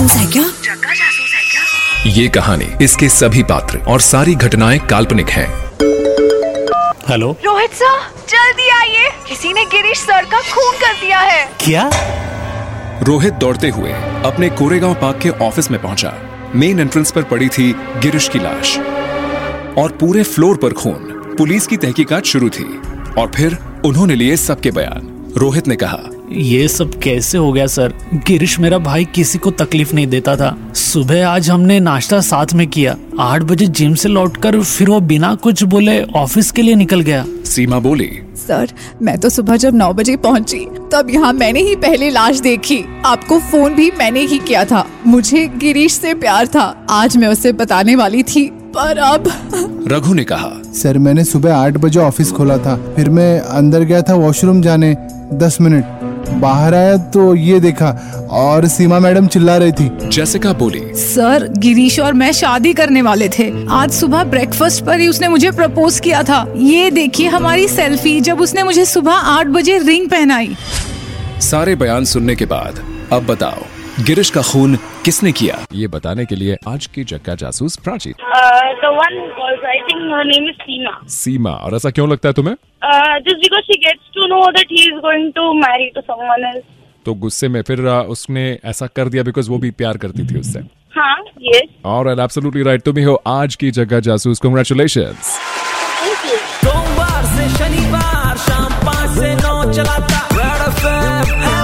जासूस है क्या? जग्गा जासूस है क्या? ये कहानी, इसके सभी पात्र और सारी घटनाएं काल्पनिक हैं। हेलो रोहित सर, जल्दी आइए, किसी ने गिरीश सर का खून कर दिया है। क्या? रोहित दौड़ते हुए अपने कोरेगांव पार्क के ऑफिस में पहुंचा। मेन एंट्रेंस पर पड़ी थी गिरीश की लाश और पूरे फ्लोर पर खून। पुलिस की तहकीकात शुरू थी और फिर उन्होंने लिए सबके बयान। रोहित ने कहा, ये सब कैसे हो गया सर? गिरीश मेरा भाई किसी को तकलीफ नहीं देता था। सुबह आज हमने नाश्ता साथ में किया। 8 बजे जिम से लौटकर फिर वो बिना कुछ बोले ऑफिस के लिए निकल गया। सीमा बोली, सर, मैं तो सुबह जब 9 बजे पहुंची तब यहाँ मैंने ही पहले लाश देखी। आपको फोन भी मैंने ही किया था। मुझे गिरीश से प्यार था। आज मैं उसे बताने वाली थी, पर अब। रघु ने कहा, सर, मैंने सुबह 8 बजे ऑफिस खोला था। फिर मैं अंदर गया था वॉशरूम जाने। 10 मिनट बाहर आया तो ये देखा और सीमा मैडम चिल्ला रही थी। जेसिका बोली, सर, गिरीश और मैं शादी करने वाले थे। आज सुबह ब्रेकफास्ट पर ही उसने मुझे प्रपोज किया था। ये देखिए हमारी सेल्फी, जब उसने मुझे सुबह 8 बजे रिंग पहनाई। सारे बयान सुनने के बाद अब बताओ, गिरीश का खून किसने किया? ये बताने के लिए आज की जग्गा जासूस Prachi. The one was, I think her name is Seema. सीमा। और ऐसा क्यों लगता है तुम्हें? Just because she gets to know that he is going to marry to someone else. तो गुस्से में फिर उसने ऐसा कर दिया बिकॉज वो भी प्यार करती थी उससे। हाँ, yes. और एब्सोल्युटली राइट, तुम ही हो आज की Jagga Jasoos. Congratulations. Thank you. सोमवार से शनिवार शाम 5 से 9 चलाता